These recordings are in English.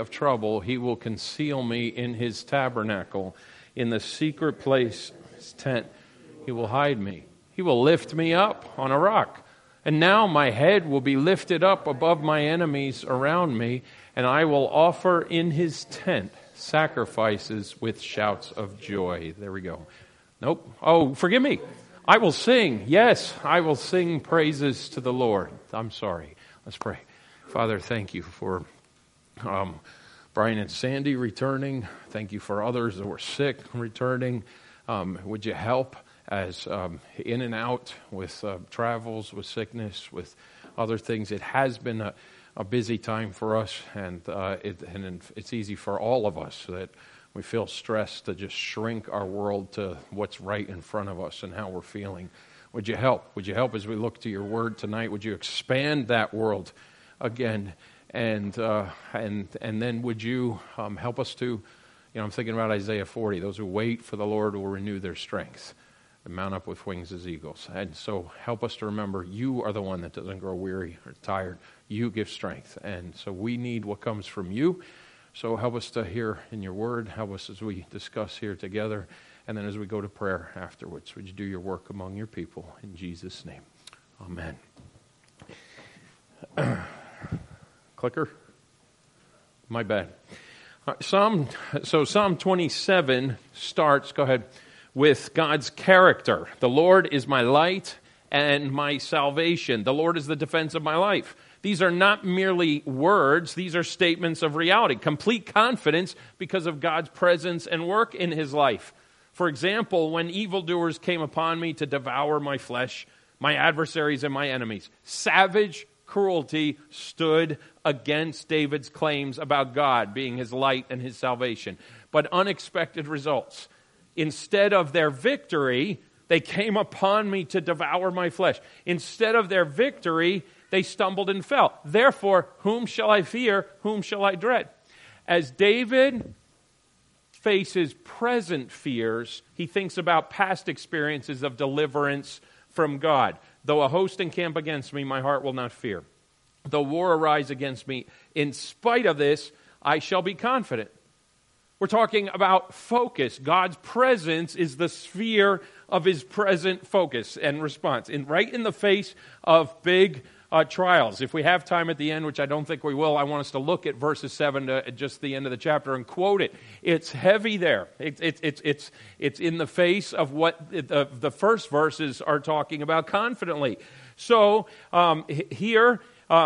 of trouble, he will conceal me in his tabernacle. In the secret place, his tent, he will hide me. He will lift me up on a rock. And now my head will be lifted up above my enemies around me, and I will offer in his tent sacrifices with shouts of joy. There we go. Nope. Oh, forgive me. I will sing. Yes, I will sing praises to the Lord. I'm sorry. Let's pray. Father, thank you for Brian and Sandy returning. Thank you for others that were sick returning. Would you help as in and out with travels, with sickness, with other things? It has been a busy time for us, and it's easy for all of us that we feel stressed to just shrink our world to what's right in front of us and how we're feeling. Would you help? Would you help as we look to your word tonight? Would you expand that world again? And then would you help us to, I'm thinking about Isaiah 40. Those who wait for the Lord will renew their strength and mount up with wings as eagles. And so help us to remember you are the one that doesn't grow weary or tired. You give strength. And so we need what comes from you. So help us to hear in your word. Help us as we discuss here together. And then as we go to prayer afterwards, would you do your work among your people? In Jesus' name. Amen. Clicker? My bad. Psalm 27 starts, go ahead, with God's character. The Lord is my light and my salvation. The Lord is the defense of my life. These are not merely words. These are statements of reality. Complete confidence because of God's presence and work in his life. For example, when evildoers came upon me to devour my flesh, my adversaries and my enemies, savage cruelty stood against David's claims about God being his light and his salvation. But unexpected results. Instead of their victory, they came upon me to devour my flesh. Instead of their victory, they stumbled and fell. Therefore, whom shall I fear? Whom shall I dread? As David faces present fears, he thinks about past experiences of deliverance from God. Though a host encamp against me, my heart will not fear. Though war arise against me, in spite of this, I shall be confident. We're talking about focus. God's presence is the sphere of his present focus and response. Right in the face of big trials. If we have time at the end, which I don't think we will, I want us to look at verses 7 to just the end of the chapter and quote it. It's heavy there. It's in the face of what the first verses are talking about confidently. So here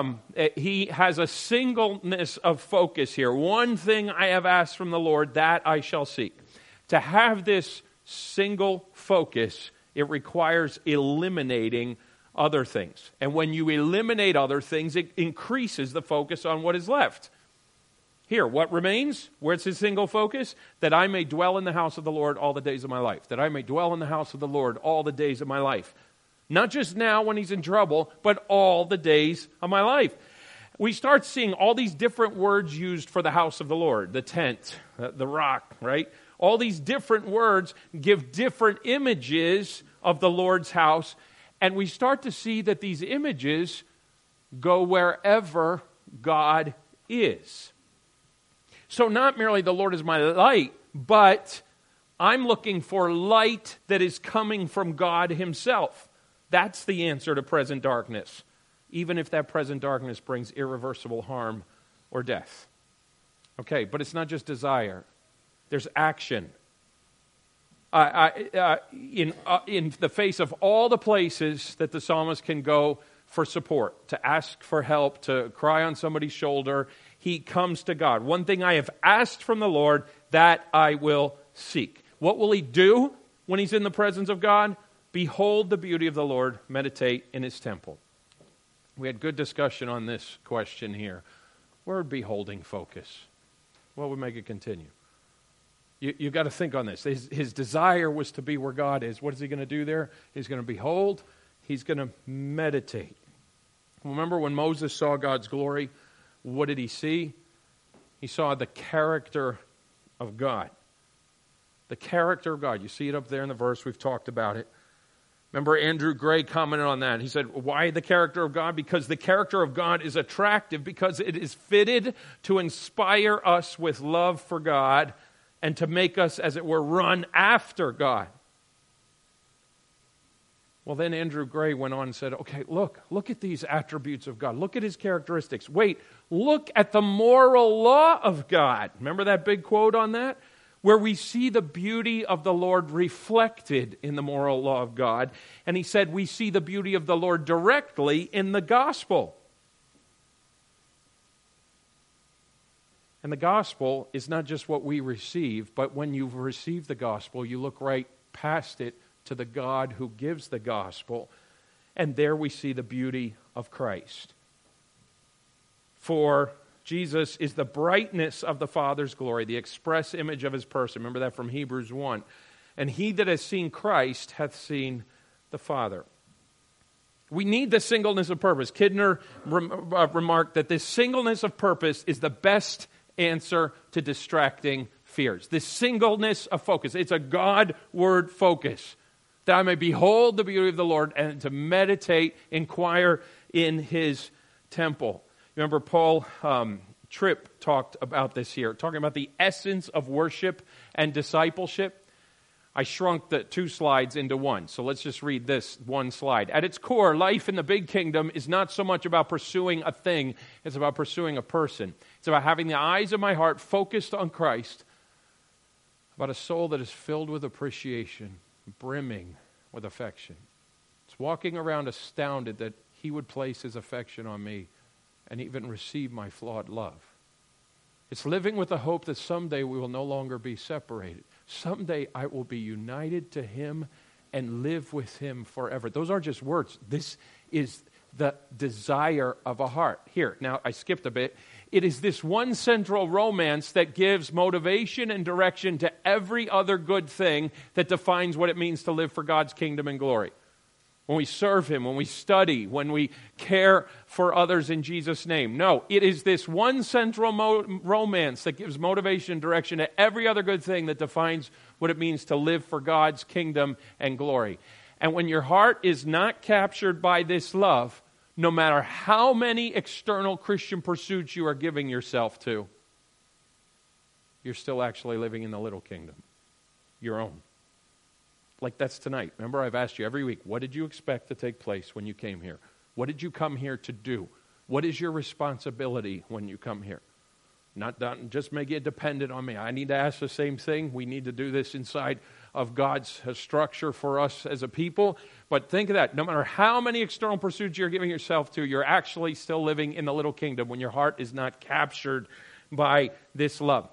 he has a singleness of focus here. One thing I have asked from the Lord, that I shall seek. To have this single focus, it requires eliminating other things. And when you eliminate other things, it increases the focus on what is left. Here, what remains? Where's his single focus? That I may dwell in the house of the Lord all the days of my life. That I may dwell in the house of the Lord all the days of my life. Not just now when he's in trouble, but all the days of my life. We start seeing all these different words used for the house of the Lord. The tent, the rock, right? All these different words give different images of the Lord's house. And we start to see that these images go wherever God is. So not merely the Lord is my light, but I'm looking for light that is coming from God himself. That's the answer to present darkness, even if that present darkness brings irreversible harm or death. Okay, but it's not just desire. There's action. In the face of all the places that the psalmist can go for support, to ask for help, to cry on somebody's shoulder, he comes to God. One thing I have asked from the Lord, that I will seek. What will he do when he's in the presence of God? Behold the beauty of the Lord, meditate in his temple. We had good discussion on this question here. Where would beholding focus? What would make it continue? You've got to think on this. His desire was to be where God is. What is he going to do there? He's going to behold. He's going to meditate. Remember when Moses saw God's glory, what did he see? He saw the character of God. The character of God. You see it up there in the verse. We've talked about it. Remember Andrew Gray commented on that. He said, why the character of God? Because the character of God is attractive because it is fitted to inspire us with love for God and to make us, as it were, run after God. Well, then Andrew Gray went on and said, okay, look at these attributes of God. Look at his characteristics. Wait, look at the moral law of God. Remember that big quote on that? Where we see the beauty of the Lord reflected in the moral law of God. And he said we see the beauty of the Lord directly in the gospel. And the gospel is not just what we receive, but when you've received the gospel, you look right past it to the God who gives the gospel. And there we see the beauty of Christ. For Jesus is the brightness of the Father's glory, the express image of his person. Remember that from Hebrews 1. And he that has seen Christ hath seen the Father. We need the singleness of purpose. Kidner remarked that this singleness of purpose is the best answer to distracting fears. This singleness of focus. It's a God-word focus. That I may behold the beauty of the Lord and to meditate, inquire in his temple. Remember, Paul Tripp talked about this here, talking about the essence of worship and discipleship. I shrunk the 2 slides into one, so let's just read this one slide. At its core, life in the big kingdom is not so much about pursuing a thing, it's about pursuing a person. It's about having the eyes of my heart focused on Christ, about a soul that is filled with appreciation, brimming with affection. It's walking around astounded that he would place his affection on me and even receive my flawed love. It's living with the hope that someday we will no longer be separated. Someday I will be united to him and live with him forever. Those aren't just words. This is the desire of a heart. Here, now I skipped a bit. It is this one central romance that gives motivation and direction to every other good thing that defines what it means to live for God's kingdom and glory. When we serve him, when we study, when we care for others in Jesus' name. No, it is this one central romance that gives motivation and direction to every other good thing that defines what it means to live for God's kingdom and glory. And when your heart is not captured by this love, no matter how many external Christian pursuits you are giving yourself to, you're still actually living in the little kingdom, your own. Like that's tonight. Remember, I've asked you every week, what did you expect to take place when you came here? What did you come here to do? What is your responsibility when you come here? Not just make it dependent on me. I need to ask the same thing. We need to do this inside of God's structure for us as a people. But think of that. No matter how many external pursuits you're giving yourself to, you're actually still living in the little kingdom when your heart is not captured by this love.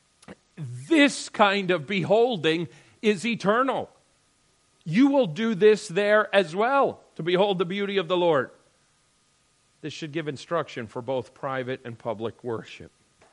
This kind of beholding is eternal. You will do this there as well, to behold the beauty of the Lord. This should give instruction for both private and public worship.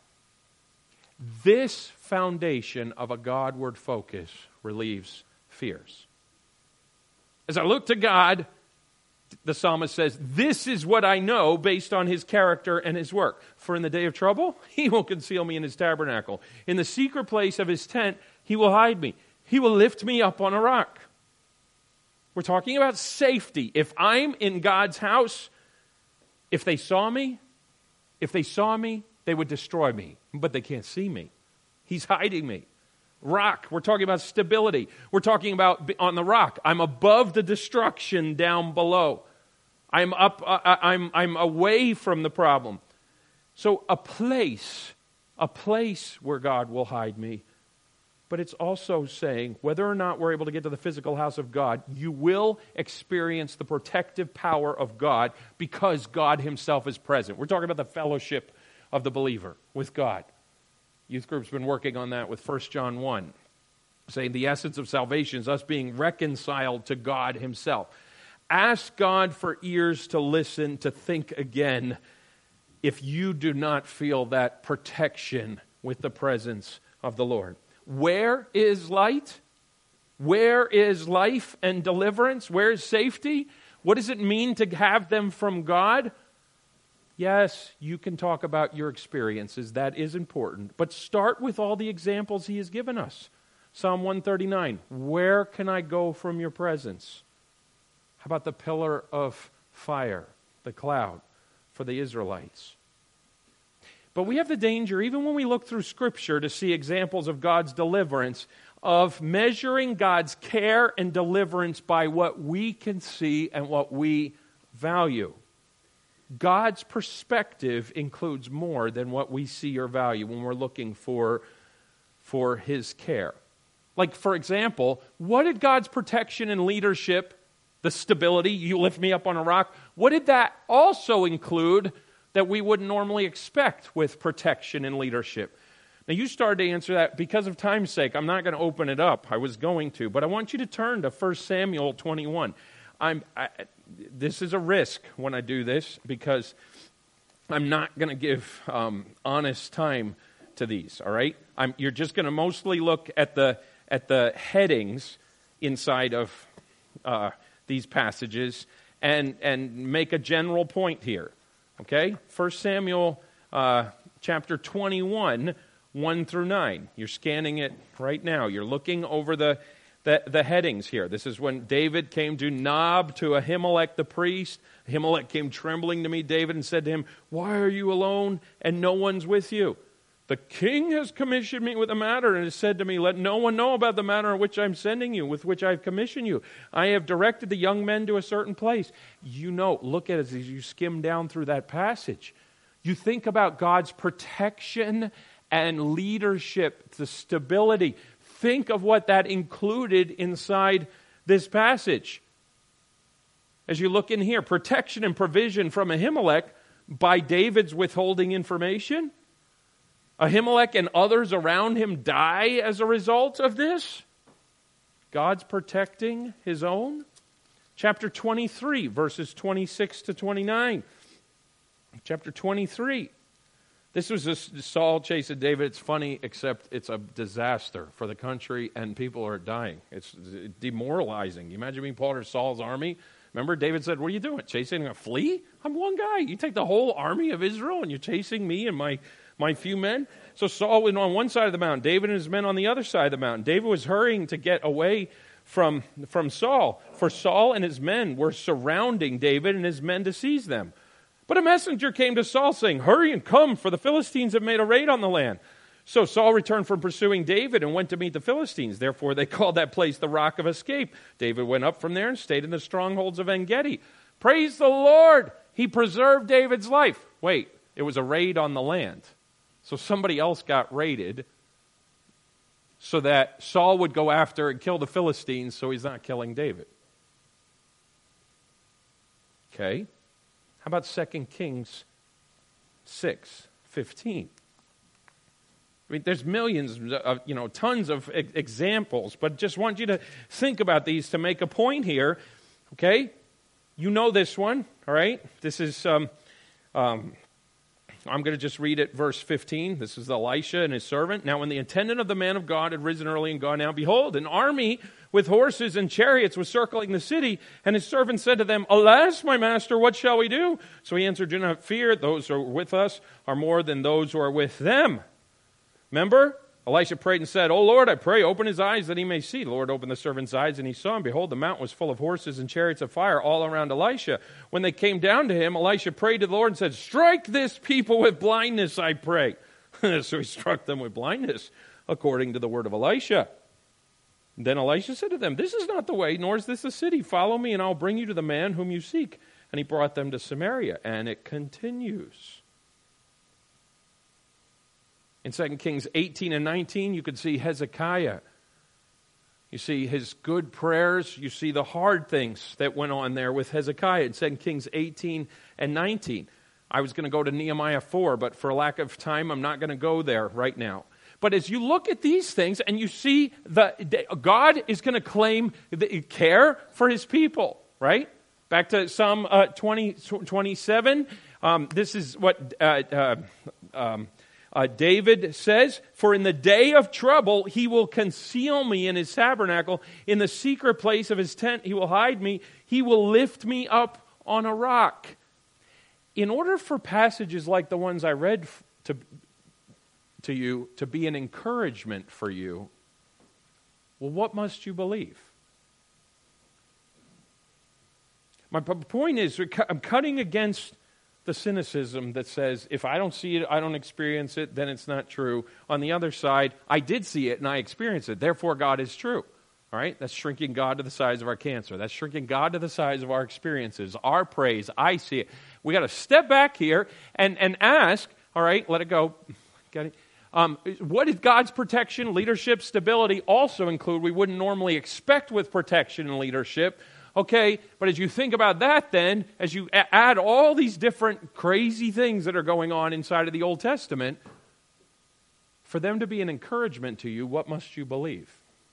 This foundation of a Godward focus relieves fears. As I look to God, the psalmist says, this is what I know based on his character and his work. For in the day of trouble, he will conceal me in his tabernacle. In the secret place of his tent, he will hide me. He will lift me up on a rock. We're talking about safety. If I'm in God's house, if they saw me, they would destroy me. But they can't see me. He's hiding me. Rock, we're talking about stability. We're talking about on the rock. I'm above the destruction down below. I'm away from the problem. So a place where God will hide me. But it's also saying, whether or not we're able to get to the physical house of God, you will experience the protective power of God because God himself is present. We're talking about the fellowship of the believer with God. Youth group's been working on that with 1 John 1, saying the essence of salvation is us being reconciled to God himself. Ask God for ears to listen, to think again, if you do not feel that protection with the presence of the Lord. Where is light? Where is life and deliverance? Where is safety? What does it mean to have them from God? Yes, you can talk about your experiences. That is important. But start with all the examples he has given us. Psalm 139, where can I go from your presence? How about the pillar of fire, the cloud, for the Israelites? But we have the danger, even when we look through Scripture to see examples of God's deliverance, of measuring God's care and deliverance by what we can see and what we value. God's perspective includes more than what we see or value when we're looking for His care. Like, for example, what did God's protection and leadership, the stability, you lift me up on a rock, what did that also include that we wouldn't normally expect with protection and leadership? Now, you started to answer that. Because of time's sake, I'm not going to open it up. I was going to, but I want you to turn to 1 Samuel 21. This is a risk when I do this, because I'm not going to give honest time to these, all right? You're just going to mostly look at the headings inside of these passages and make a general point here, okay? 1 Samuel chapter 21, 1 through 9. You're scanning it right now. You're looking over the headings here. This is when David came to Nob, to Ahimelech the priest. Ahimelech came trembling to meet David and said to him, "Why are you alone and no one's with you? The king has commissioned me with a matter and has said to me, let no one know about the matter in which I'm sending you, with which I've commissioned you. I have directed the young men to a certain place." You know, look at it as you skim down through that passage. You think about God's protection and leadership, the stability. Think of what that included inside this passage. As you look in here, protection and provision from Ahimelech by David's withholding information. Ahimelech and others around him die as a result of this. God's protecting His own. Chapter 23, verses 26 to 29. Chapter 23. This was Saul chasing David. It's funny, except it's a disaster for the country and people are dying. It's demoralizing. You imagine being part of Saul's army. Remember, David said, "What are you doing? Chasing a flea? I'm one guy. You take the whole army of Israel and you're chasing me and my few men?" So Saul was on one side of the mountain, David and his men on the other side of the mountain. David was hurrying to get away from Saul, for Saul and his men were surrounding David and his men to seize them. But a messenger came to Saul saying, "Hurry and come, for the Philistines have made a raid on the land." So Saul returned from pursuing David and went to meet the Philistines. Therefore they called that place the Rock of Escape. David went up from there and stayed in the strongholds of En-Gedi. Praise the Lord! He preserved David's life. Wait, it was a raid on the land. So somebody else got raided so that Saul would go after and kill the Philistines, so he's not killing David. Okay. How about 2 Kings 6:15? I mean, there's millions of, tons of examples, but just want you to think about these to make a point here, okay? You know this one, all right? This is, I'm going to just read it, verse 15. This is Elisha and his servant. Now when the attendant of the man of God had risen early and gone out, behold, an army with horses and chariots was circling the city, and his servant said to them, "Alas, my master, what shall we do?" So he answered, "Do not fear, those who are with us are more than those who are with them." Remember? Elisha prayed and said, "O Lord, I pray, open his eyes that he may see." The Lord opened the servant's eyes, and he saw, and behold, the mountain was full of horses and chariots of fire all around Elisha. When they came down to him, Elisha prayed to the Lord and said, "Strike this people with blindness, I pray." So he struck them with blindness, according to the word of Elisha. Then Elisha said to them, "This is not the way, nor is this the city. Follow me, and I'll bring you to the man whom you seek." And he brought them to Samaria, and it continues. In 2 Kings 18 and 19, you could see Hezekiah. You see his good prayers. You see the hard things that went on there with Hezekiah in 2 Kings 18 and 19. I was going to go to Nehemiah 4, but for lack of time, I'm not going to go there right now. But as you look at these things and you see God is going to claim the care for His people, right? Back to Psalm 27. This is what David says, "For in the day of trouble He will conceal me in His tabernacle. In the secret place of His tent He will hide me. He will lift me up on a rock." In order for passages like the ones I read to you to be an encouragement for you, well, what must you believe? My point is, I'm cutting against the cynicism that says, if I don't see it, I don't experience it, then it's not true. On the other side, I did see it and I experienced it, therefore God is true. All right? That's shrinking God to the size of our cancer. That's shrinking God to the size of our experiences, our praise. I see it. We got to step back here and ask, all right, let it go. Got it? What did God's protection, leadership, stability also include? We wouldn't normally expect with protection and leadership. Okay, but as you think about that then, as you add all these different crazy things that are going on inside of the Old Testament, for them to be an encouragement to you, what must you believe?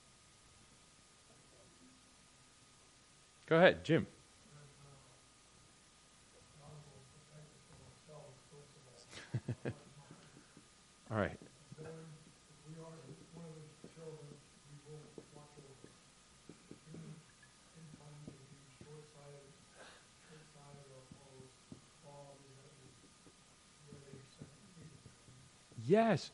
Go ahead, Jim. All right. Yes.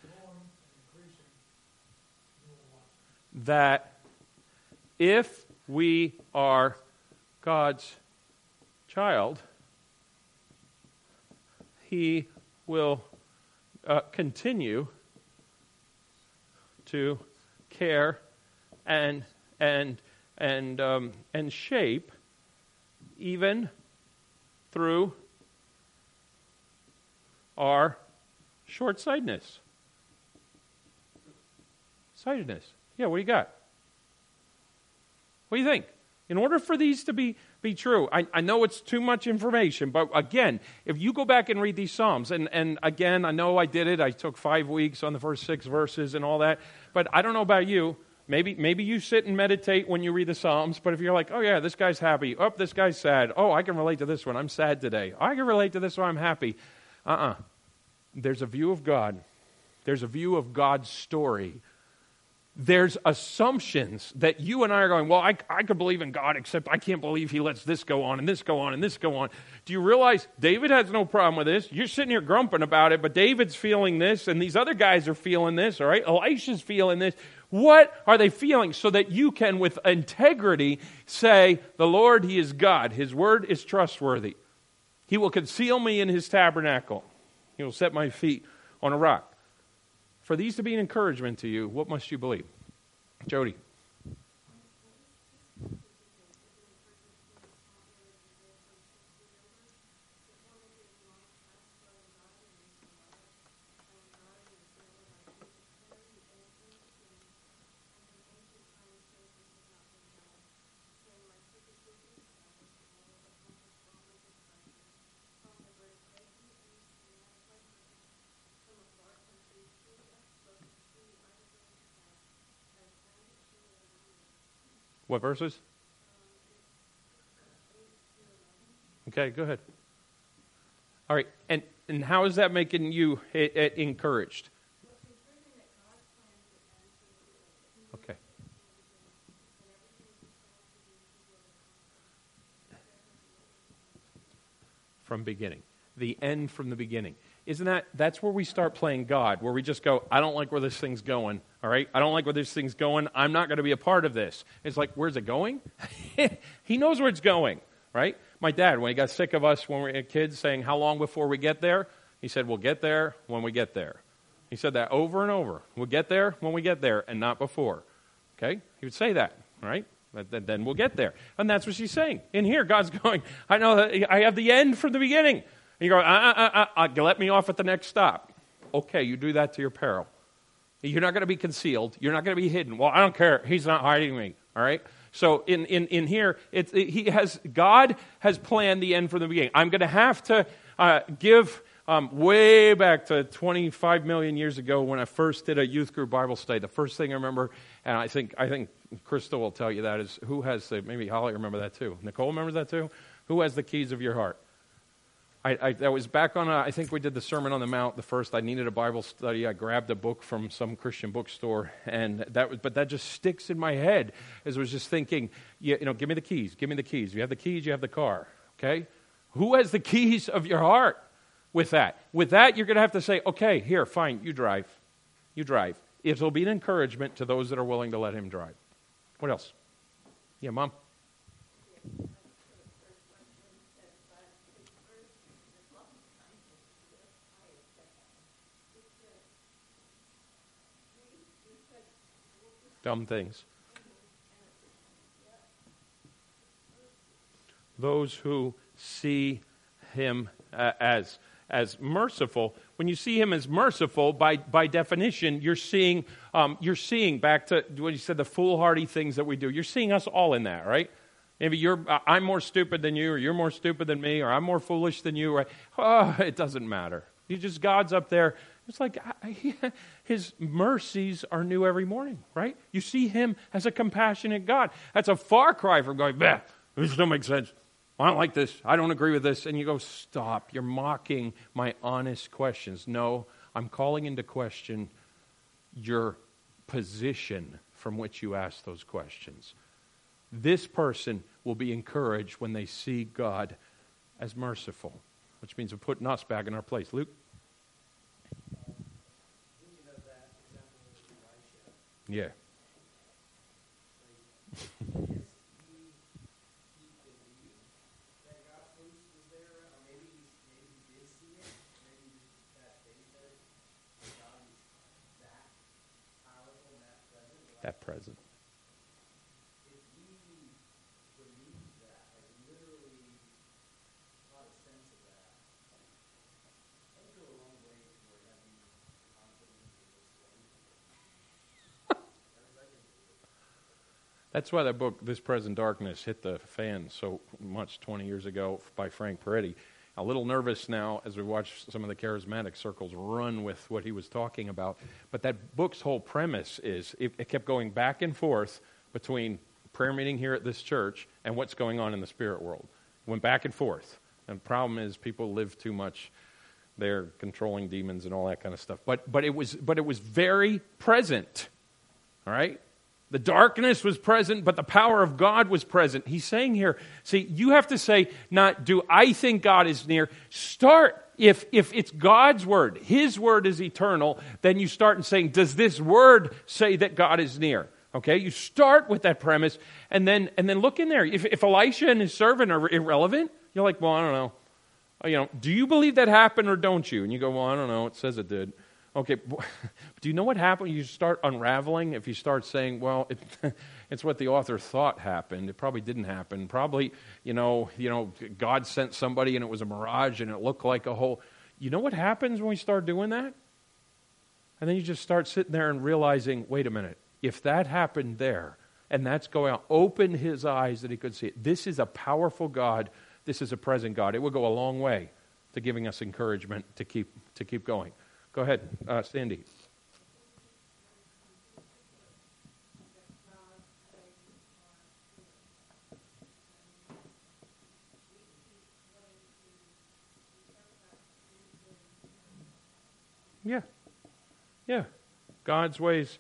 That if we are God's child, He will continue to care and shape even through our short-sightedness. Sightedness. Yeah, what do you got? What do you think? In order for these to be true, I know it's too much information, but again, if you go back and read these Psalms, and again, I know I did it, I took 5 weeks on the first 6 verses and all that, but I don't know about you, maybe you sit and meditate when you read the Psalms, but if you're like, oh yeah, this guy's happy, oh, this guy's sad, oh, I can relate to this one, I'm sad today, I can relate to this one, I'm happy. There's a view of God. There's a view of God's story. There's assumptions that you and I are going, well, I could believe in God, except I can't believe He lets this go on and this go on and this go on. Do you realize David has no problem with this? You're sitting here grumping about it, but David's feeling this, and these other guys are feeling this, all right? Elisha's feeling this. What are they feeling? So that you can, with integrity, say, the Lord, He is God. His word is trustworthy. He will conceal me in His tabernacle. He will set my feet on a rock. For these to be an encouragement to you, what must you believe? Jody. What verses? Okay, go ahead. All right, and how is that making you encouraged? Okay. From beginning. The end from the beginning. Isn't that's where we start playing God, where we just go, I don't like where this thing's going, all right? I don't like where this thing's going. I'm not going to be a part of this. It's like, where's it going? He knows where it's going, right? My dad, when he got sick of us when we were kids saying, how long before we get there? He said, we'll get there when we get there. He said that over and over. We'll get there when we get there and not before. Okay? He would say that, right? Then we'll get there. And that's what she's saying. In here, God's going, I know that I have the end from the beginning. And you go, let me off at the next stop. Okay, you do that to your peril. You're not going to be concealed. You're not going to be hidden. Well, I don't care. He's not hiding me. All right? So in here, God has planned the end from the beginning. I'm going to have to give way back to 25 million years ago when I first did a youth group Bible study. The first thing I remember, and I think Crystal will tell you that, is who has maybe Holly remember that too. Nicole remembers that too? Who has the keys of your heart? That was back on, I think we did the Sermon on the Mount, the first. I needed a Bible study. I grabbed a book from some Christian bookstore, but that just sticks in my head as I was just thinking, give me the keys, give me the keys. You have the keys, you have the car, okay? Who has the keys of your heart with that? With that, you're going to have to say, okay, here, fine, you drive. You drive. It will be an encouragement to those that are willing to let Him drive. What else? Yeah, Mom? dumb things. Those who see him as merciful. When you see him as merciful, by definition, you're seeing back to what you said, the foolhardy things that we do. You're seeing us all in that, right? Maybe I'm more stupid than you, or you're more stupid than me, or I'm more foolish than you. Right? Oh, it doesn't matter. God's up there. It's like his mercies are new every morning, right? You see him as a compassionate God. That's a far cry from going, bah, this don't make sense. I don't like this. I don't agree with this. And you go, stop. You're mocking my honest questions. No, I'm calling into question your position from which you ask those questions. This person will be encouraged when they see God as merciful, which means we're putting us back in our place. Luke? Yeah. That present. That's why that book, This Present Darkness, hit the fan so much 20 years ago by Frank Peretti. A little nervous now as we watch some of the charismatic circles run with what he was talking about. But that book's whole premise is it kept going back and forth between prayer meeting here at this church and what's going on in the spirit world. It went back and forth. And the problem is people live too much. They're controlling demons and all that kind of stuff. But it was very present. All right? The darkness was present, but the power of God was present. He's saying here, see, you have to say, not, do I think God is near? Start, if it's God's word, his word is eternal, then you start and saying, does this word say that God is near? Okay, you start with that premise, and then look in there. If Elisha and his servant are irrelevant, you're like, well, I don't know. Do you believe that happened or don't you? And you go, well, I don't know. It says it did. Okay, do you know what happened? You start unraveling. If you start saying, well, it's what the author thought happened. It probably didn't happen. Probably, God sent somebody and it was a mirage and it looked like a whole. You know what happens when we start doing that? And then you just start sitting there and realizing, wait a minute, if that happened there and that's going on, open his eyes that he could see it. This is a powerful God. This is a present God. It will go a long way to giving us encouragement to keep going. Go ahead, Sandy. Yeah. God's ways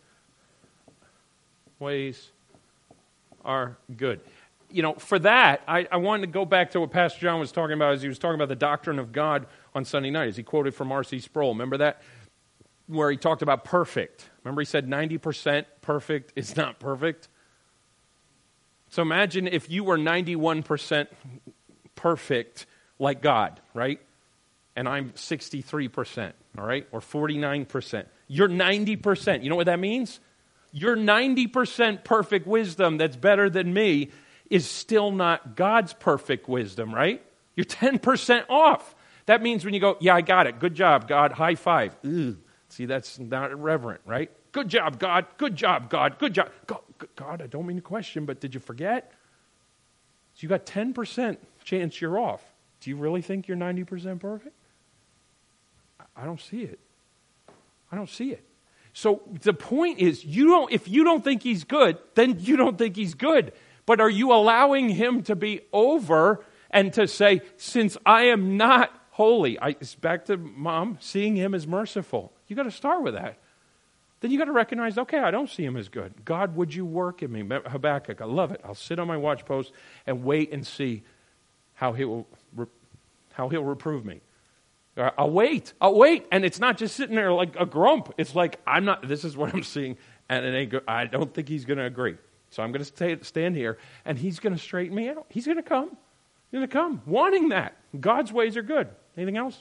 are good. For that, I wanted to go back to what Pastor John was talking about as he was talking about the doctrine of God on Sunday night, as he quoted from R.C. Sproul. Remember that? Where he talked about perfect. Remember he said 90% perfect is not perfect? So imagine if you were 91% perfect like God, right? And I'm 63%, all right? Or 49%. You're 90%. You know what that means? Your 90% perfect wisdom that's better than me is still not God's perfect wisdom, right? You're 10% off. That means when you go, yeah, I got it. Good job, God. High five. Ugh. See, that's not irreverent, right? Good job, God. Good job, God. Good job. God, I don't mean to question, but did you forget? So you got 10% chance you're off. Do you really think you're 90% perfect? I don't see it. I don't see it. So the point is, if you don't think he's good, then you don't think he's good. But are you allowing him to be over and to say, since I am not holy, it's back to Mom, seeing him as merciful. You got to start with that. Then you got to recognize, okay, I don't see him as good. God, would you work in me? Habakkuk, I love it. I'll sit on my watch post and wait and see how he'll reprove me. I'll wait. And it's not just sitting there like a grump. It's like, this is what I'm seeing, and it ain't good. I don't think he's going to agree. So I'm going to stand here, and he's going to straighten me out. He's going to come. He's going to come, wanting that. God's ways are good. Anything else?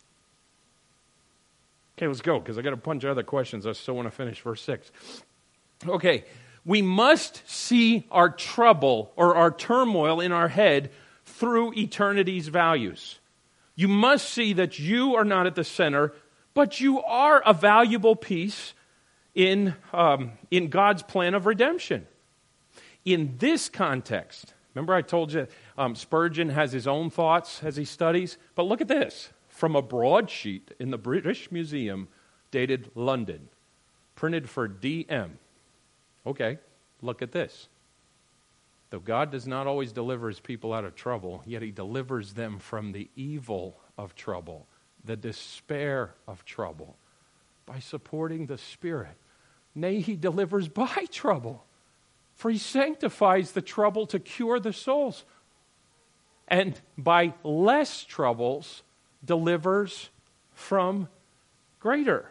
Okay, let's go, because I got a bunch of other questions. I still want to finish verse 6. Okay, we must see our trouble or our turmoil in our head through eternity's values. You must see that you are not at the center, but you are a valuable piece in God's plan of redemption. In this context, remember I told you Spurgeon has his own thoughts as he studies, but look at this. From a broadsheet in the British Museum, dated London, printed for D.M. Okay, look at this. Though God does not always deliver his people out of trouble, yet he delivers them from the evil of trouble, the despair of trouble, by supporting the Spirit. Nay, he delivers by trouble, for he sanctifies the trouble to cure the souls. And by less troubles, delivers from greater.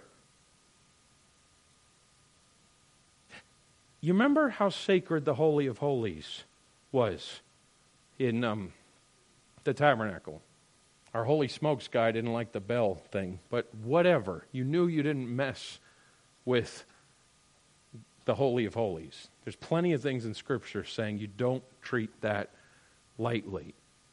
You remember how sacred the Holy of Holies was in the tabernacle? Our Holy Smokes guy didn't like the bell thing, but whatever. You knew you didn't mess with the Holy of Holies. There's plenty of things in Scripture saying you don't treat that lightly.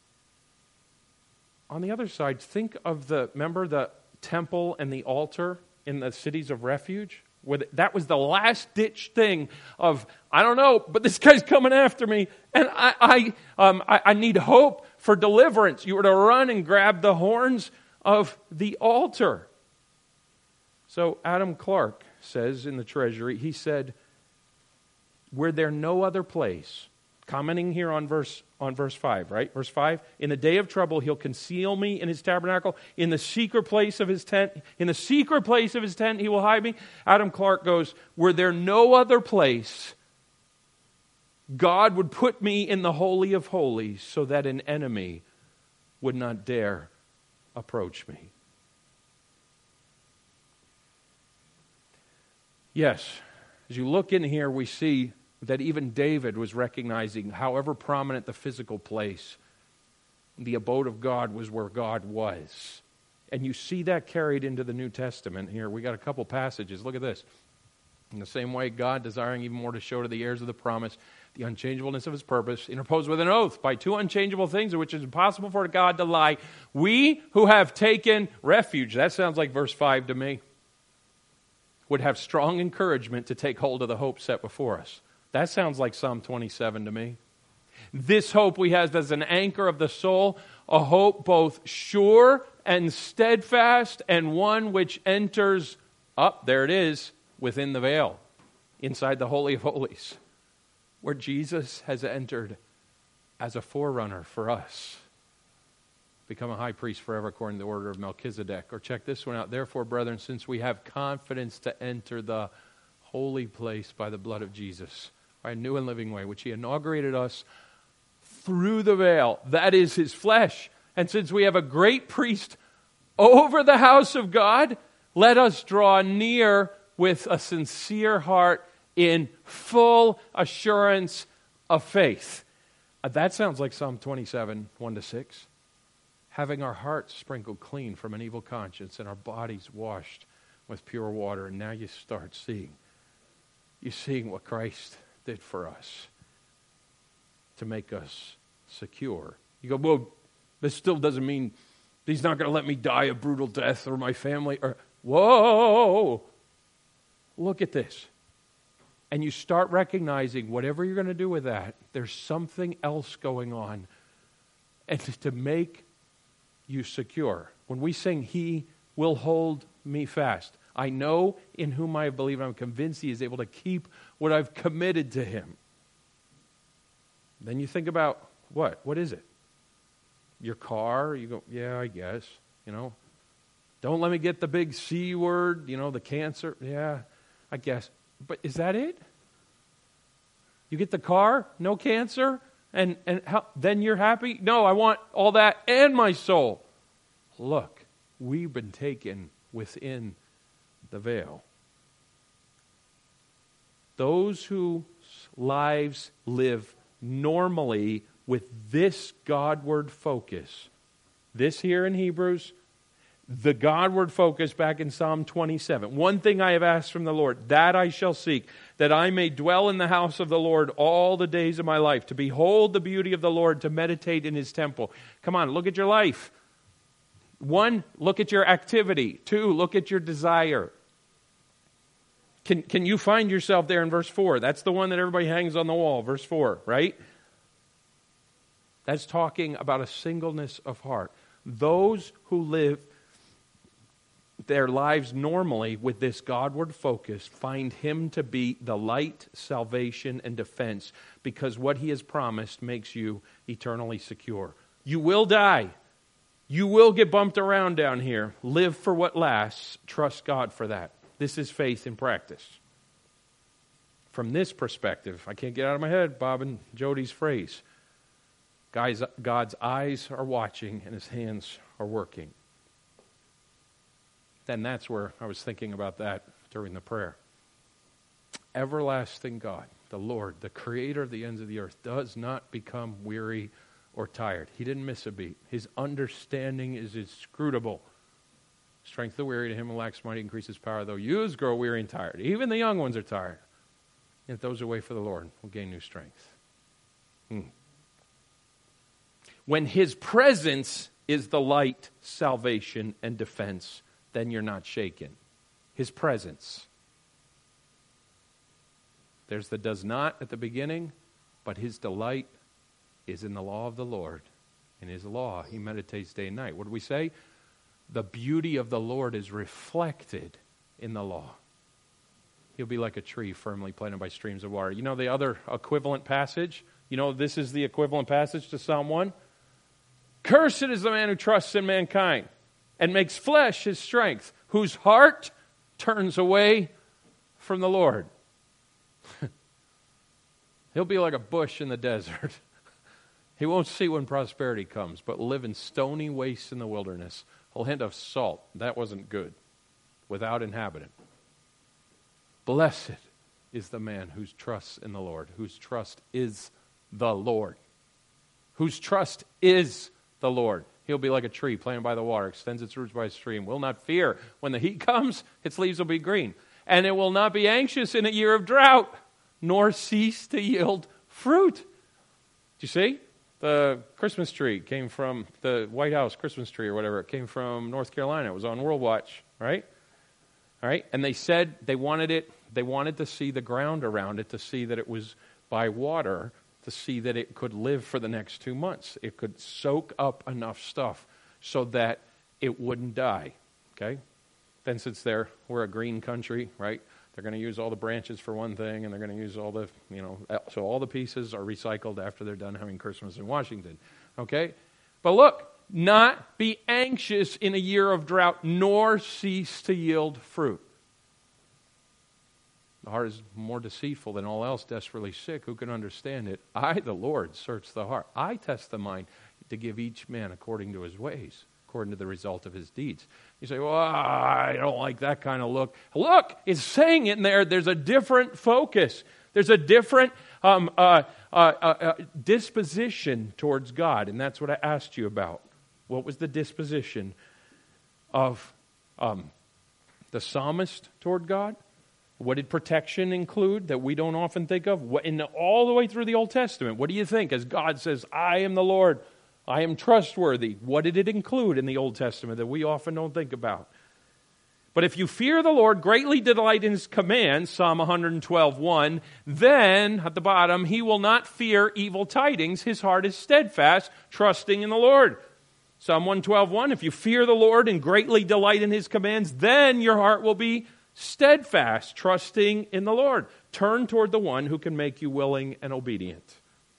On the other side, think of remember the temple and the altar in the cities of refuge? That was the last-ditch thing of, I don't know, but this guy's coming after me, and I need hope for deliverance. You were to run and grab the horns of the altar. So Adam Clarke says in the Treasury, he said, were there no other place, commenting here on verse 5, right? Verse 5, in the day of trouble, he'll conceal me in his tabernacle. In the secret place of his tent, he will hide me. Adam Clarke goes, were there no other place God would put me in the Holy of Holies so that an enemy would not dare approach me? Yes, as you look in here, we see that even David was recognizing, however prominent the physical place, the abode of God was where God was. And you see that carried into the New Testament here. We got a couple passages. Look at this. In the same way, God, desiring even more to show to the heirs of the promise the unchangeableness of his purpose, interposed with an oath by two unchangeable things in which it is impossible for God to lie. We who have taken refuge, that sounds like verse 5 to me, would have strong encouragement to take hold of the hope set before us. That sounds like Psalm 27 to me. This hope we have as an anchor of the soul, a hope both sure and steadfast, and one which enters up, there it is, within the veil, inside the Holy of Holies, where Jesus has entered as a forerunner for us. Become a high priest forever according to the order of Melchizedek. Or check this one out. Therefore, brethren, since we have confidence to enter the holy place by the blood of Jesus, by a new and living way, which he inaugurated us through the veil, that is his flesh. And since we have a great priest over the house of God, let us draw near with a sincere heart in full assurance of faith. That sounds like Psalm 27, 1-6. Having our hearts sprinkled clean from an evil conscience and our bodies washed with pure water. And now you start seeing. You're seeing what Christ did for us to make us secure. You go, well, this still doesn't mean he's not going to let me die a brutal death or my family. Whoa! Look at this. And you start recognizing whatever you're going to do with that, there's something else going on. And to make you secure. When we sing, he will hold me fast. I know in whom I believe, and I'm convinced he is able to keep what I've committed to him. Then you think about what? What is it? Your car? You go, yeah, I guess. Don't let me get the big C word, the cancer. Yeah, I guess. But is that it? You get the car, no cancer, and then you're happy? No, I want all that and my soul. Look, we've been taken within the veil. Those whose lives live normally with this Godward focus, this here in Hebrews, the Godward focus back in Psalm 27. One thing I have asked from the Lord, that I shall seek, that I may dwell in the house of the Lord all the days of my life, to behold the beauty of the Lord, to meditate in His temple. Come on, look at your life. 1, look at your activity. 2, look at your desire. Can you find yourself there in verse 4? That's the one that everybody hangs on the wall, verse 4, right? That's talking about a singleness of heart. Those who live their lives normally with this Godward focus find Him to be the light, salvation, and defense, because what He has promised makes you eternally secure. You will die. You will get bumped around down here. Live for what lasts. Trust God for that. This is faith in practice. From this perspective, I can't get out of my head Bob and Jody's phrase. God's eyes are watching and His hands are working. Then that's where I was thinking about that during the prayer. Everlasting God, the Lord, the creator of the ends of the earth, does not become weary or tired. He didn't miss a beat. His understanding is inscrutable. Strength of the weary, to him who lacks might increase his power. Though youths grow weary and tired, even the young ones are tired. Yet those who wait for the Lord will gain new strength. When His presence is the light, salvation, and defense, then you're not shaken. His presence. There's the does not at the beginning, but His delight is in the law of the Lord. In His law, He meditates day and night. What do we say? The beauty of the Lord is reflected in the law. He'll be like a tree firmly planted by streams of water. You know the other equivalent passage? You know this is the equivalent passage to Psalm 1? Cursed is the man who trusts in mankind and makes flesh his strength, whose heart turns away from the Lord. He'll be like a bush in the desert. He won't see when prosperity comes, but live in stony wastes in the wilderness. A hint of salt. That wasn't good. Without inhabitant. Blessed is the man whose trusts in the Lord, whose trust is the Lord. Whose trust is the Lord. He'll be like a tree planted by the water, extends its roots by a stream, will not fear. When the heat comes, its leaves will be green. And it will not be anxious in a year of drought, nor cease to yield fruit. Do you see? The Christmas tree came from the White House Christmas tree or whatever. It came from North Carolina. It was on World Watch, right? All right. And they said they wanted to see the ground around it, to see that it was by water, to see that it could live for the next 2 months. It could soak up enough stuff so that it wouldn't die. Okay? Then since we're a green country, right? They're going to use all the branches for one thing, and they're going to use all the, so all the pieces are recycled after they're done having Christmas in Washington. Okay? But look, not be anxious in a year of drought, nor cease to yield fruit. The heart is more deceitful than all else, desperately sick. Who can understand it? I, the Lord, search the heart. I test the mind to give each man according to his ways, according to the result of his deeds. You say, well, I don't like that kind of look. Look, it's saying it in there. There's a different focus. There's a different disposition towards God, and that's what I asked you about. What was the disposition of the psalmist toward God? What did protection include that we don't often think of? All the way through the Old Testament, what do you think? As God says, I am the Lord, I am trustworthy. What did it include in the Old Testament that we often don't think about? But if you fear the Lord, greatly delight in His commands, Psalm 112:1, then, at the bottom, he will not fear evil tidings. His heart is steadfast, trusting in the Lord. Psalm 112:1, if you fear the Lord and greatly delight in His commands, then your heart will be steadfast, trusting in the Lord. Turn toward the one who can make you willing and obedient.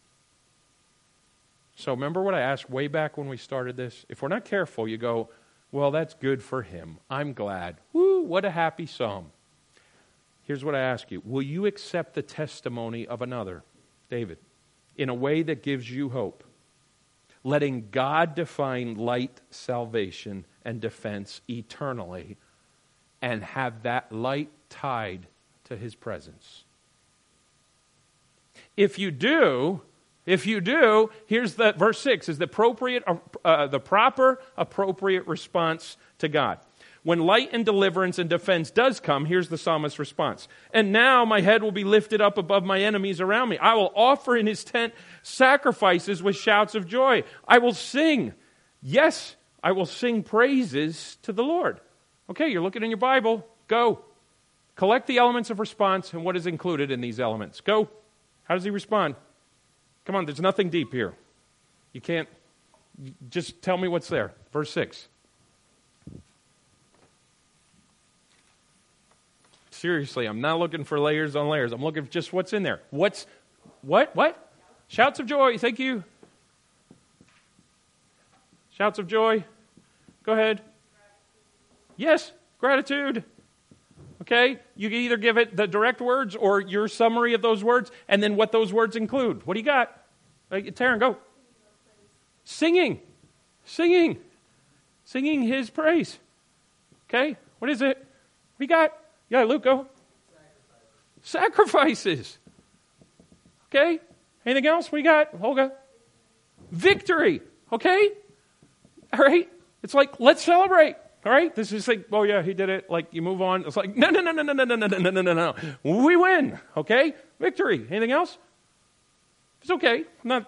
So remember what I asked way back when we started this? If we're not careful, you go, well, that's good for him. I'm glad. Woo, what a happy psalm. Here's what I ask you. Will you accept the testimony of another, David, in a way that gives you hope? Letting God define light, salvation, and defense eternally, and have that light tied to His presence. If you do, If you do, here's the verse 6 is the proper, appropriate response to God. When light and deliverance and defense does come, here's the psalmist's response. And now my head will be lifted up above my enemies around me. I will offer in his tent sacrifices with shouts of joy. I will sing. Yes, I will sing praises to the Lord. Okay, you're looking in your Bible. Go. Collect the elements of response and what is included in these elements. Go. How does he respond? Come on, there's nothing deep here. You can't, just tell me what's there. Verse 6. Seriously, I'm not looking for layers on layers. I'm looking for just what's in there. What? Shouts of joy. Thank you. Shouts of joy. Go ahead. Yes, gratitude. Okay? You can either give it the direct words or your summary of those words and then what those words include. What do you got? Taryn, go. Singing. Singing his praise. Okay? What is it? What do you got? Yeah, Luke, go. Sacrifices. Okay? Anything else? What do you got? Olga? Victory. Okay? All right? It's like, let's celebrate. All right? This is like, oh yeah, he did it. Like, you move on. It's like, no. We win. Okay? Victory. Anything else? It's okay. Not,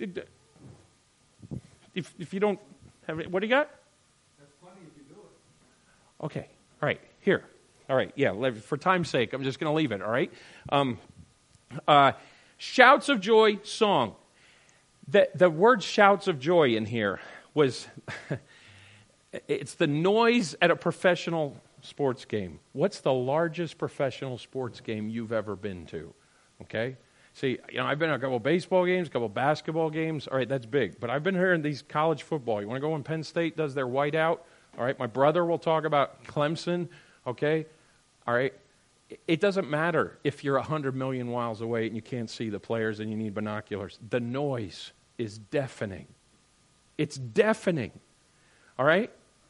if you don't have it, what do you got? That's plenty if you do it. Okay. All right. Here. All right. Yeah. For time's sake, I'm just going to leave it. All right. Shouts of joy song. The word shouts of joy in here was, it's the noise at a professional sports game. What's the largest professional sports game you've ever been to? Okay? See, I've been to a couple of baseball games, a couple of basketball games. All right, that's big. But I've been here in these college football. You want to go when Penn State does their whiteout? All right, my brother will talk about Clemson. Okay? All right? It doesn't matter if you're 100 million miles away and you can't see the players and you need binoculars. The noise is deafening. It's deafening. All right?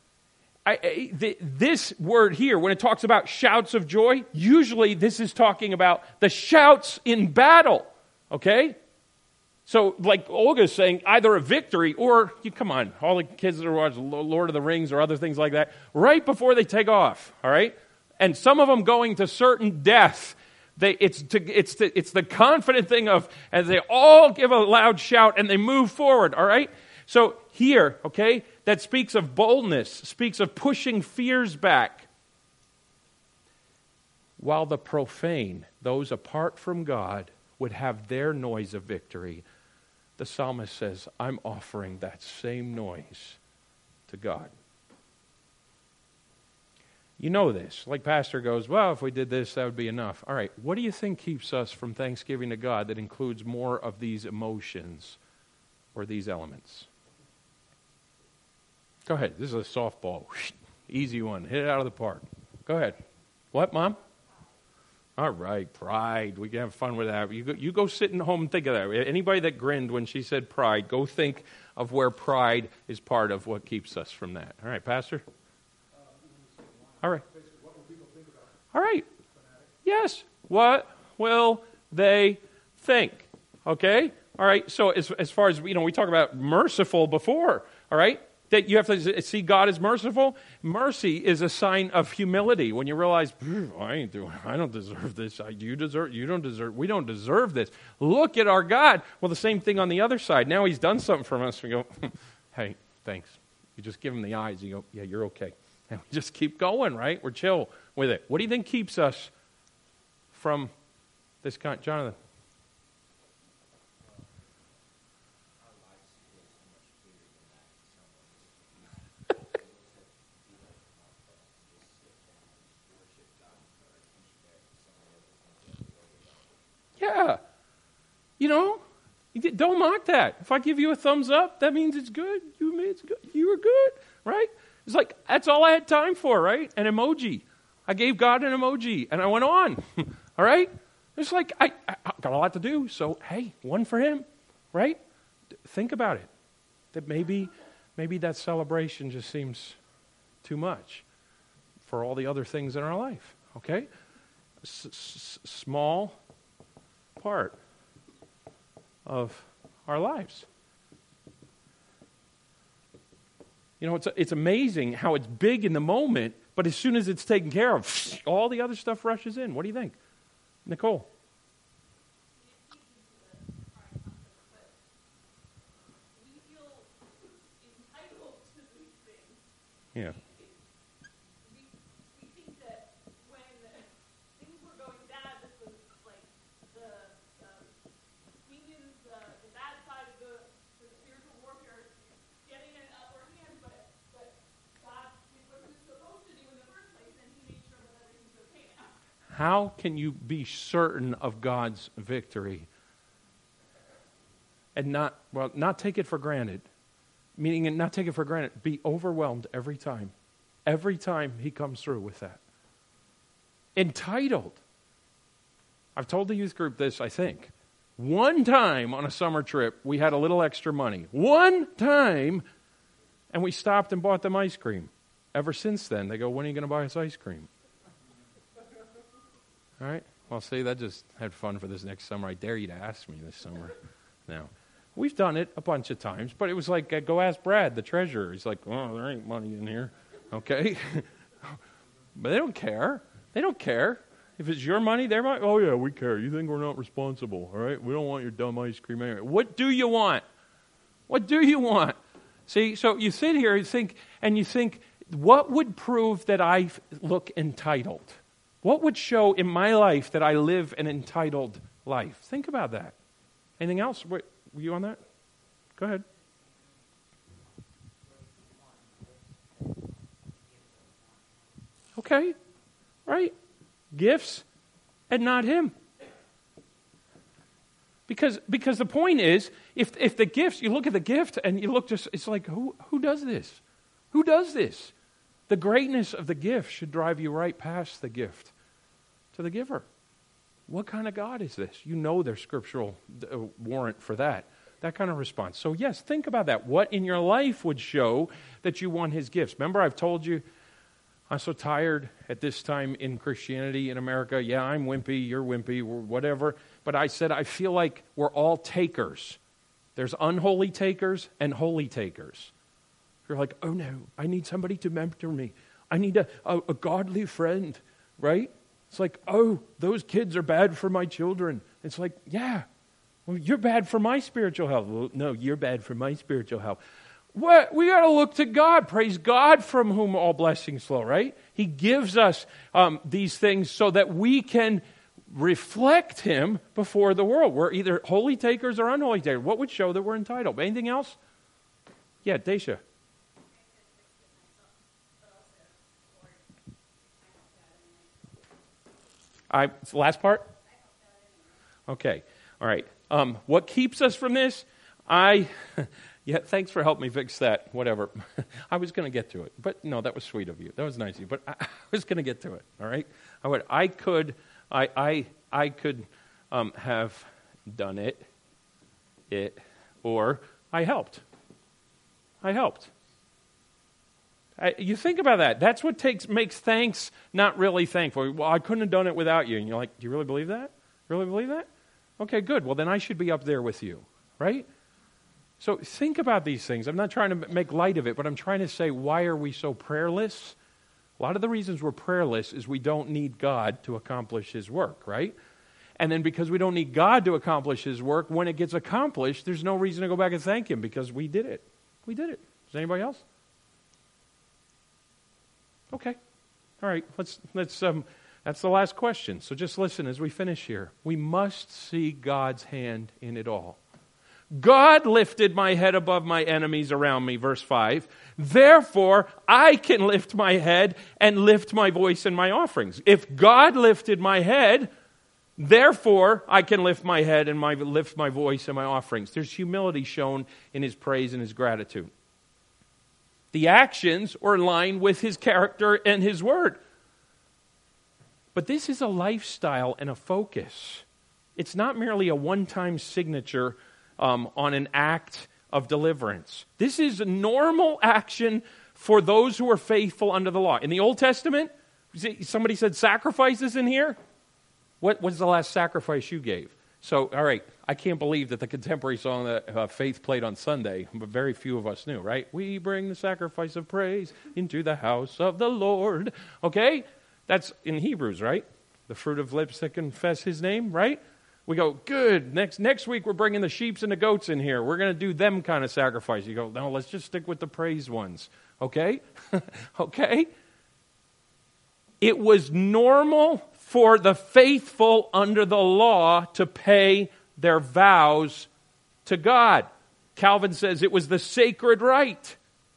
This word here, when it talks about shouts of joy, usually this is talking about the shouts in battle. Okay? So, like Olga's saying, either a victory or, come on, all the kids that are watching Lord of the Rings or other things like that, right before they take off. All right? And some of them going to certain death. It's the confident thing of, as they all give a loud shout and they move forward. All right? So here, okay, that speaks of boldness, speaks of pushing fears back. While the profane, those apart from God, would have their noise of victory, the psalmist says, I'm offering that same noise to God. You know this. Like Pastor goes, well, if we did this, that would be enough. All right, what do you think keeps us from thanksgiving to God that includes more of these emotions or these elements? Go ahead. This is a softball. Easy one. Hit it out of the park. Go ahead. What, Mom? All right, pride. We can have fun with that. You go sit in home and think of that. Anybody that grinned when she said pride, go think of where pride is part of what keeps us from that. All right, Pastor? All right. What will people think about it? All right. Yes. What will they think? Okay? All right. So as far as, we talk about merciful before, all right? That you have to see God as merciful. Mercy is a sign of humility. When you realize, I don't deserve this. We don't deserve this. Look at our God. Well, the same thing on the other side. Now he's done something for us. We go, hey, thanks. You just give him the eyes. You go, yeah, you're okay. And we just keep going, right? We're chill with it. What do you think keeps us from this kind? Jonathan? Yeah. Don't mock that. If I give you a thumbs up, that means it's good. It's good. You were good, right? It's like, that's all I had time for, right? An emoji. I gave God an emoji, and I went on, all right? It's like, I got a lot to do, so, hey, one for him, right? Think about it. That maybe that celebration just seems too much for all the other things in our life, okay? Small part of our lives. You know, it's amazing how it's big in the moment, but as soon as it's taken care of, all the other stuff rushes in. What do you think? Nicole? Yeah. We think that when things were going bad, this was like the demons, the bad side of the spiritual warfare getting an upper hand, but God did what he was supposed to do in the first place, and he made sure that everything's okay now. How can you be certain of God's victory and not take it for granted? Meaning, and not take it for granted, be overwhelmed every time. Every time he comes through with that. Entitled. I've told the youth group this, I think. One time on a summer trip, we had a little extra money. One time, and we stopped and bought them ice cream. Ever since then, they go, when are you going to buy us ice cream? All right? Well, see, that just had fun for this next summer. I dare you to ask me this summer. Now, we've done it a bunch of times, but it was like, go ask Brad, the treasurer. He's like, oh, there ain't money in here. Okay? But they don't care. They don't care. If it's your money, their money, oh, yeah, we care. You think we're not responsible, all right? We don't want your dumb ice cream anyway. What do you want? What do you want? See, so you sit here and you think, what would prove that I look entitled? What would show in my life that I live an entitled life? Think about that. Anything else? Were you on that? Go ahead. Okay. Right. Gifts and not him. Because the point is, if the gifts, you look at the gift and you look just, it's like, who does this? Who does this? The greatness of the gift should drive you right past the gift to the giver. What kind of God is this? You know there's scriptural warrant for that kind of response. So yes, think about that. What in your life would show that you want his gifts? Remember, I've told you, I'm so tired at this time in Christianity in America. Yeah, I'm wimpy, you're wimpy, whatever. But I said, I feel like we're all takers. There's unholy takers and holy takers. You're like, oh no, I need somebody to mentor me. I need a godly friend, right? It's like, oh, those kids are bad for my children. It's like, yeah, well, you're bad for my spiritual health. Well, no, you're bad for my spiritual health. What? We got to look to God. Praise God from whom all blessings flow, right? He gives us these things so that we can reflect him before the world. We're either holy takers or unholy takers. What would show that we're entitled? Anything else? Yeah, Daisha. Last part? Okay. All right. What keeps us from this? Yeah, thanks for helping me fix that. Whatever. I was going to get to it. But no, that was sweet of you. That was nice of you. But I was going to get to it. All right? I could have done it, or I helped. You think about that. That's what makes thanks not really thankful. Well, I couldn't have done it without you. And you're like, do you really believe that? Really believe that? Okay, good. Well, then I should be up there with you, right? So think about these things. I'm not trying to make light of it, but I'm trying to say, why are we so prayerless? A lot of the reasons we're prayerless is we don't need God to accomplish his work, right? And then because we don't need God to accomplish his work, when it gets accomplished, there's no reason to go back and thank him because we did it. We did it. Is anybody else? Okay. All right. Let's that's the last question. So just listen as we finish here. We must see God's hand in it all. God lifted my head above my enemies around me, verse 5. Therefore, I can lift my head and lift my voice in my offerings. If God lifted my head, therefore, I can lift my head and lift my voice in my offerings. There's humility shown in his praise and his gratitude. The actions are in line with his character and his word. But this is a lifestyle and a focus. It's not merely a one-time signature on an act of deliverance. This is a normal action for those who are faithful under the law. In the Old Testament, somebody said sacrifices in here. What was the last sacrifice you gave? So, all right, I can't believe that the contemporary song that Faith played on Sunday, but very few of us knew, right? We bring the sacrifice of praise into the house of the Lord. Okay? That's in Hebrews, right? The fruit of lips that confess his name, right? We go, good, next week we're bringing the sheeps and the goats in here. We're going to do them kind of sacrifice. You go, no, let's just stick with the praise ones. Okay? Okay? It was normal for the faithful under the law to pay their vows to God. Calvin says it was the sacred right.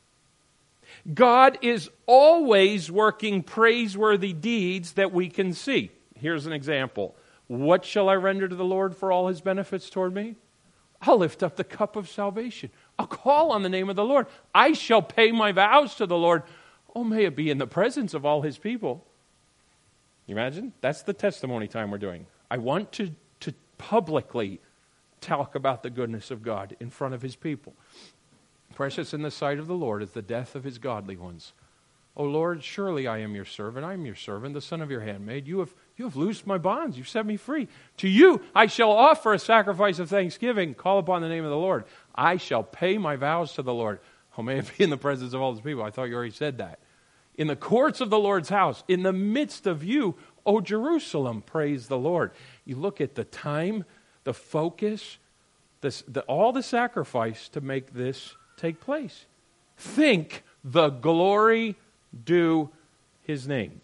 God is always working praiseworthy deeds that we can see. Here's an example. What shall I render to the Lord for all his benefits toward me? I'll lift up the cup of salvation. I'll call on the name of the Lord. I shall pay my vows to the Lord. Oh, may it be in the presence of all his people. You imagine? That's the testimony time we're doing. I want to publicly talk about the goodness of God in front of his people. Precious in the sight of the Lord is the death of his godly ones. O Lord, surely I am your servant. I am your servant, the son of your handmaid. You have loosed my bonds. You've set me free. To you I shall offer a sacrifice of thanksgiving. Call upon the name of the Lord. I shall pay my vows to the Lord. Oh, may it be in the presence of all his people. I thought you already said that. In the courts of the Lord's house, in the midst of you, O Jerusalem, praise the Lord. You look at the time, the focus, all the sacrifice to make this take place. Think the glory due his name.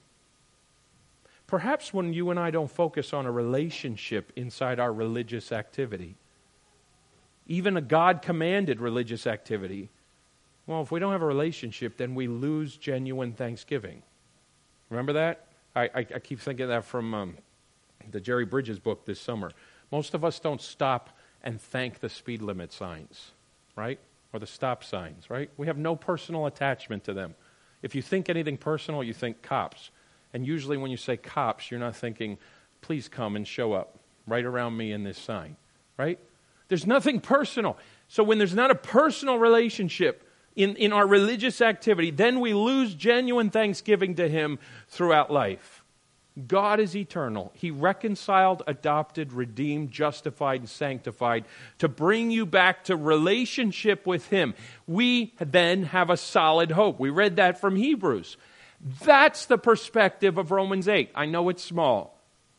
Perhaps when you and I don't focus on a relationship inside our religious activity, even a God-commanded religious activity, well, if we don't have a relationship, then we lose genuine thanksgiving. Remember that? I keep thinking of that from the Jerry Bridges book this summer. Most of us don't stop and thank the speed limit signs, right? Or the stop signs, right? We have no personal attachment to them. If you think anything personal, you think cops. And usually when you say cops, you're not thinking, please come and show up right around me in this sign, right? There's nothing personal. So when there's not a personal relationship in our religious activity, then we lose genuine thanksgiving to him throughout life. God is eternal. He reconciled, adopted, redeemed, justified, and sanctified to bring you back to relationship with him. We then have a solid hope. We read that from Hebrews. That's the perspective of Romans 8. I know it's small.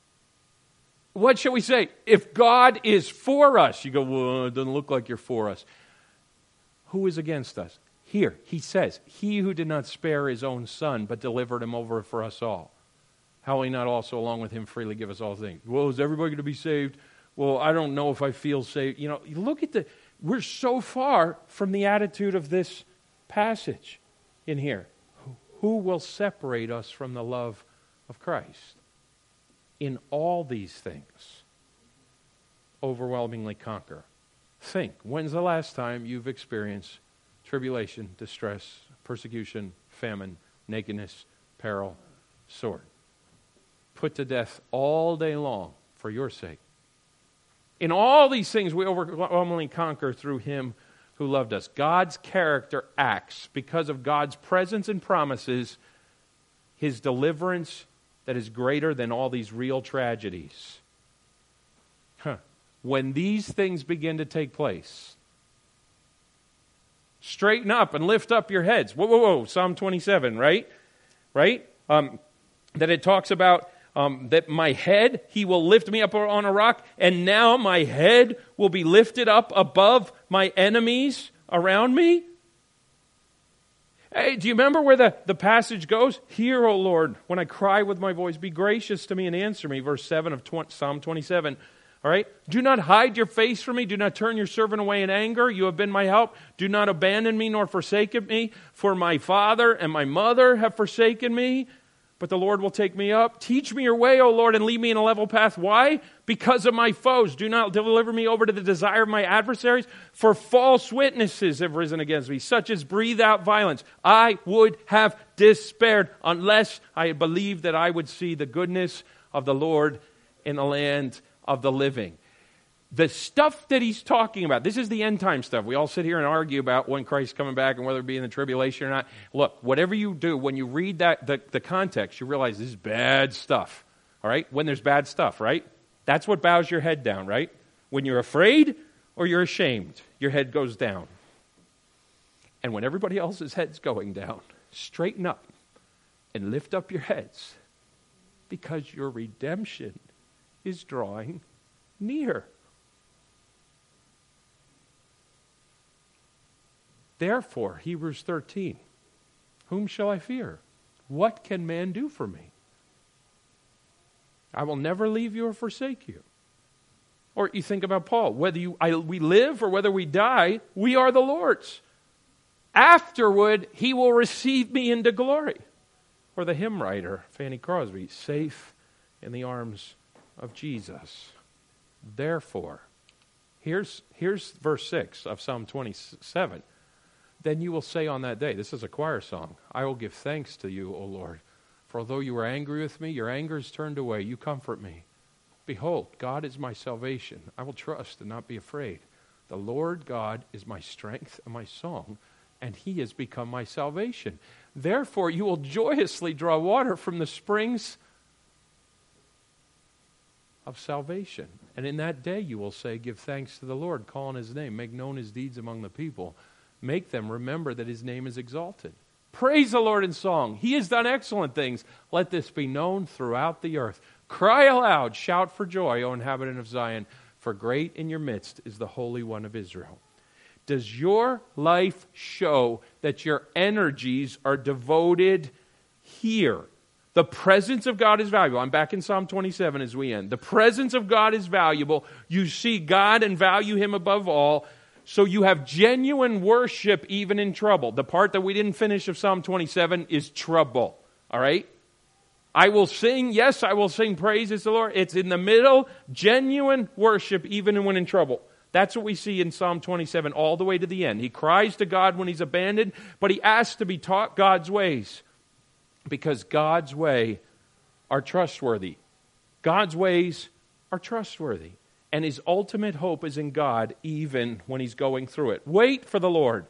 What shall we say? If God is for us, you go, well, it doesn't look like you're for us. Who is against us? Here, he says, he who did not spare his own son, but delivered him over for us all. How will he not also along with him freely give us all things? Well, is everybody going to be saved? Well, I don't know if I feel saved. You look at we're so far from the attitude of this passage in here. Who will separate us from the love of Christ? In all these things, overwhelmingly conquer. Think, when's the last time you've experienced tribulation, distress, persecution, famine, nakedness, peril, sword? Put to death all day long for your sake. In all these things we overwhelmingly conquer through him who loved us. God's character acts because of God's presence and promises, his deliverance that is greater than all these real tragedies. When these things begin to take place, straighten up and lift up your heads. Whoa, Psalm 27, right? Right? That it talks about that my head, he will lift me up on a rock, and now my head will be lifted up above my enemies around me. Hey, do you remember where the passage goes? Hear, O Lord, when I cry with my voice, be gracious to me and answer me. Verse 7 of Psalm 27. All right? Do not hide your face from me. Do not turn your servant away in anger. You have been my help. Do not abandon me nor forsake me. For my father and my mother have forsaken me, but the Lord will take me up. Teach me your way, O Lord, and lead me in a level path. Why? Because of my foes. Do not deliver me over to the desire of my adversaries, for false witnesses have risen against me, such as breathe out violence. I would have despaired unless I had believed that I would see the goodness of the Lord in the land of the living. The stuff that he's talking about, this is the end time stuff. We all sit here and argue about when Christ's coming back and whether it be in the tribulation or not. Look, whatever you do, when you read that the context, you realize this is bad stuff. All right? When there's bad stuff, right? That's what bows your head down, right? When you're afraid or you're ashamed, your head goes down. And when everybody else's head's going down, straighten up and lift up your heads, because your redemption is drawing near. Therefore, Hebrews 13, whom shall I fear? What can man do for me? I will never leave you or forsake you. Or you think about Paul, whether we live or whether we die, we are the Lord's. Afterward, he will receive me into glory. Or the hymn writer, Fanny Crosby, safe in the arms of Jesus. Therefore, here's verse 6 of Psalm 27. Then you will say on that day, this is a choir song, I will give thanks to you, O Lord. For although you were angry with me, your anger is turned away. You comfort me. Behold, God is my salvation. I will trust and not be afraid. The Lord God is my strength and my song, and he has become my salvation. Therefore, you will joyously draw water from the springs of salvation. And in that day you will say, give thanks to the Lord, call on his name, make known his deeds among the people. Make them remember that his name is exalted. Praise the Lord in song. He has done excellent things. Let this be known throughout the earth. Cry aloud, shout for joy, O inhabitant of Zion, for great in your midst is the Holy One of Israel. Does your life show that your energies are devoted here? The presence of God is valuable. I'm back in Psalm 27 as we end. The presence of God is valuable. You see God and value him above all. So you have genuine worship even in trouble. The part that we didn't finish of Psalm 27 is trouble. All right? I will sing, yes, I will sing praises to the Lord. It's in the middle, genuine worship even when in trouble. That's what we see in Psalm 27 all the way to the end. He cries to God when he's abandoned, but he asks to be taught God's ways, because God's way are trustworthy. God's ways are trustworthy. And his ultimate hope is in God even when he's going through it. Wait for the Lord.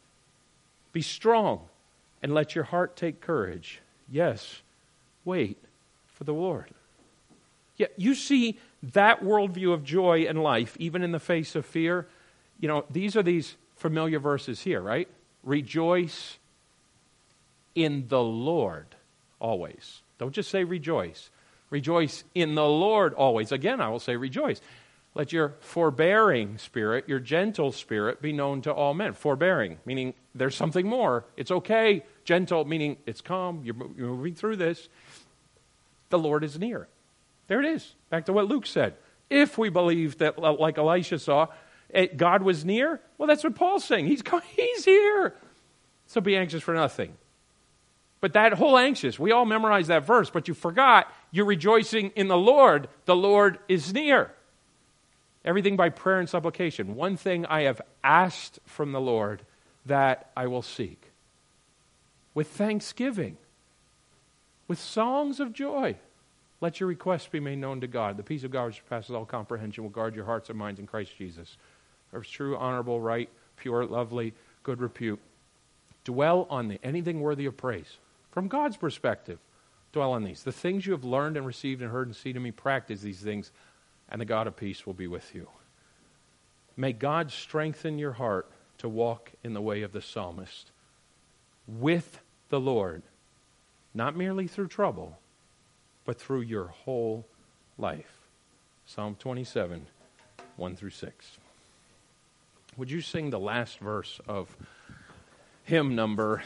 Be strong and let your heart take courage. Yes, wait for the Lord. Yeah, you see that worldview of joy and life, even in the face of fear. You know, these are these familiar verses here, right? Rejoice in the Lord always. Don't just say rejoice. Rejoice in the Lord always. Again, I will say rejoice. Let your forbearing spirit, your gentle spirit, be known to all men. Forbearing, meaning there's something more. It's okay. Gentle, meaning it's calm. You're moving through this. The Lord is near. There it is. Back to what Luke said. If we believe that, like Elisha saw, God was near, well, that's what Paul's saying. He's here. So be anxious for nothing. But that whole anxious, we all memorized that verse, but you forgot you're rejoicing in the Lord. The Lord is near. Everything by prayer and supplication. One thing I have asked from the Lord, that I will seek. With thanksgiving. With songs of joy. Let your requests be made known to God. The peace of God which surpasses all comprehension will guard your hearts and minds in Christ Jesus. Of true, honorable, right, pure, lovely, good repute. Dwell on anything worthy of praise. From God's perspective, dwell on these. The things you have learned and received and heard and seen in me, practice these things, and the God of peace will be with you. May God strengthen your heart to walk in the way of the psalmist, with the Lord, not merely through trouble, but through your whole life. Psalm 27, 1 through 6. Would you sing the last verse of hymn number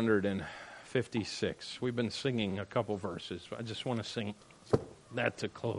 356? We've been singing a couple verses. I just want to sing that to close.